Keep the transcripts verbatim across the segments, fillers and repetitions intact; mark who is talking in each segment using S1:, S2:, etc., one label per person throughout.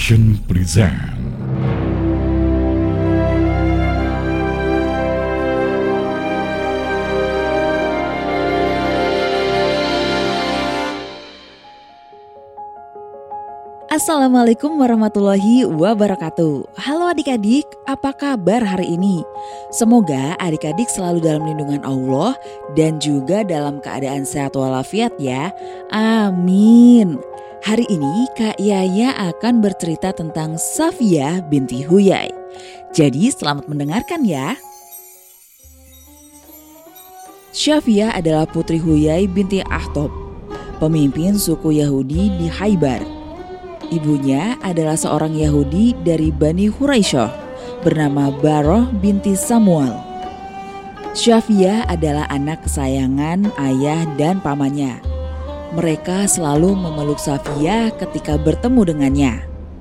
S1: Production present.
S2: Assalamualaikum warahmatullahi wabarakatuh. Halo adik-adik, apa kabar hari ini? Semoga adik-adik selalu dalam lindungan Allah dan juga dalam keadaan sehat walafiat ya. Amin. Hari ini Kak Yaya akan bercerita tentang Safiyah binti Huyai. Jadi selamat mendengarkan ya. Safiyah adalah putri Huyai binti Akhtab, pemimpin suku Yahudi di Khaybar. Ibunya adalah seorang Yahudi dari Bani Quraisyah bernama Baroh binti Samuel. Safiyah adalah anak kesayangan ayah dan pamannya. Mereka selalu memeluk Safiyah ketika bertemu dengannya.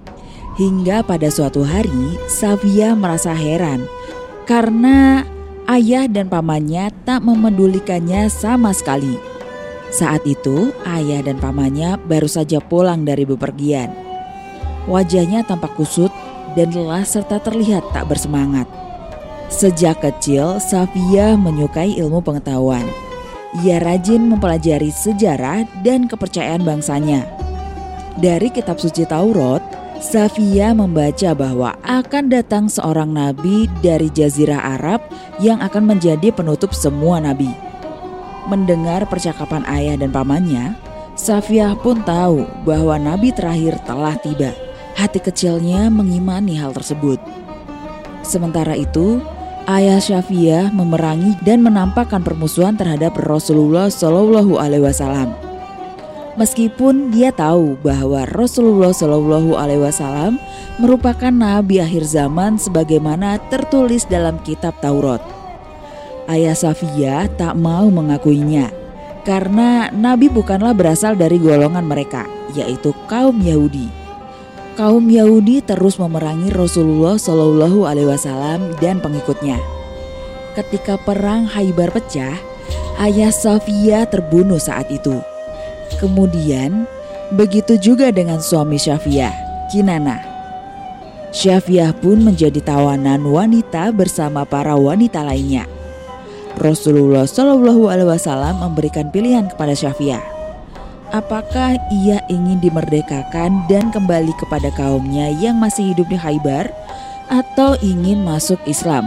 S2: Hingga pada suatu hari Safiyah merasa heran karena ayah dan pamannya tak memedulikannya sama sekali. Saat itu ayah dan pamannya baru saja pulang dari bepergian. Wajahnya tampak kusut dan lelah serta terlihat tak bersemangat. Sejak kecil Safiyah menyukai ilmu pengetahuan. Ia rajin mempelajari sejarah dan kepercayaan bangsanya. Dari kitab suci Taurat, Safiyah membaca bahwa akan datang seorang nabi dari Jazirah Arab yang akan menjadi penutup semua nabi. Mendengar percakapan ayah dan pamannya, Safiyah pun tahu bahwa nabi terakhir telah tiba. Hati kecilnya mengimani hal tersebut. Sementara itu, ayah Safiyah memerangi dan menampakkan permusuhan terhadap Rasulullah Shallallahu Alaihi Wasallam. Meskipun dia tahu bahwa Rasulullah Shallallahu Alaihi Wasallam merupakan nabi akhir zaman sebagaimana tertulis dalam kitab Taurat. Ayah Safiyah tak mau mengakuinya karena Nabi bukanlah berasal dari golongan mereka, yaitu kaum Yahudi. Kaum Yahudi terus memerangi Rasulullah Shallallahu Alaihi Wasallam dan pengikutnya. Ketika perang Khaybar pecah, ayah Safiyah terbunuh saat itu. Kemudian begitu juga dengan suami Safiyah, Kinanah. Safiyah pun menjadi tawanan wanita bersama para wanita lainnya. Rasulullah Shallallahu Alaihi Wasallam memberikan pilihan kepada Safiyah. Apakah ia ingin dimerdekakan dan kembali kepada kaumnya yang masih hidup di Khaybar, atau ingin masuk Islam?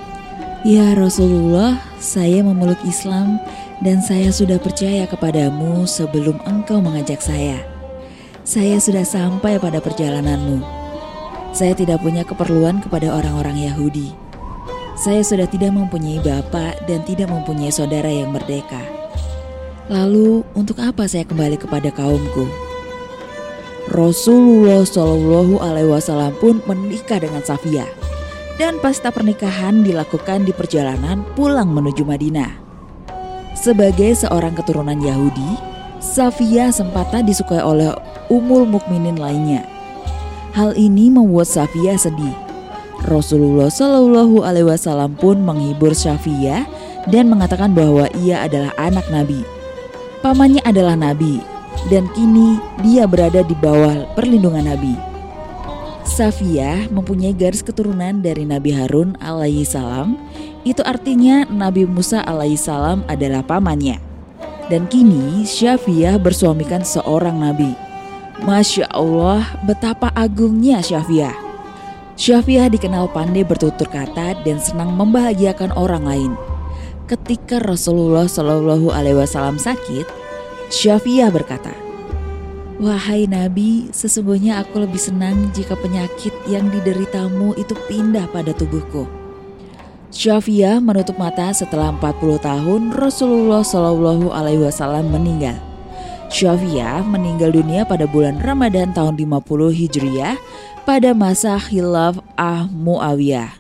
S2: Ya Rasulullah, saya memeluk Islam dan saya sudah percaya kepadamu sebelum engkau mengajak saya. Saya sudah sampai pada perjalananmu. Saya tidak punya keperluan kepada orang-orang Yahudi. Saya sudah tidak mempunyai bapak dan tidak mempunyai saudara yang merdeka. Lalu untuk apa saya kembali kepada kaumku? Rasulullah Shallallahu Alaihi Wasallam pun menikah dengan Safiyah dan pesta pernikahan dilakukan di perjalanan pulang menuju Madinah. Sebagai seorang keturunan Yahudi, Safiyah sempat tak disukai oleh Ummul Mukminin lainnya. Hal ini membuat Safiyah sedih. Rasulullah Shallallahu Alaihi Wasallam pun menghibur Safiyah dan mengatakan bahwa ia adalah anak Nabi. Pamannya adalah Nabi dan kini dia berada di bawah perlindungan Nabi. Safiyah mempunyai garis keturunan dari Nabi Harun alaihi salam. Itu artinya Nabi Musa alaihi salam adalah pamannya. Dan kini Safiyah bersuamikan seorang Nabi. Masya Allah, betapa agungnya Safiyah. Safiyah dikenal pandai bertutur kata dan senang membahagiakan orang lain. Ketika Rasulullah Shallallahu Alaihi Wasallam sakit, Safiyah berkata, "Wahai Nabi, sesungguhnya aku lebih senang jika penyakit yang dideritamu itu pindah pada tubuhku." Safiyah menutup mata setelah empat puluh tahun Rasulullah Shallallahu Alaihi Wasallam meninggal. Safiyah meninggal dunia pada bulan Ramadan tahun lima puluh Hijriah pada masa khilaf Ah Muawiyah.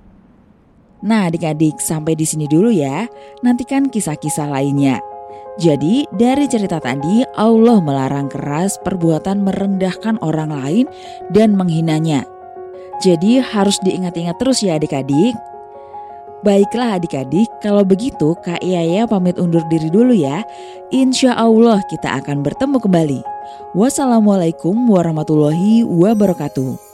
S2: Nah adik-adik, sampai di sini dulu ya. Nantikan kisah-kisah lainnya. Jadi dari cerita tadi, Allah melarang keras perbuatan merendahkan orang lain dan menghinanya. Jadi harus diingat-ingat terus ya adik-adik. Baiklah adik-adik, kalau begitu Kak Yaya pamit undur diri dulu ya. Insya Allah kita akan bertemu kembali. Wassalamualaikum warahmatullahi wabarakatuh.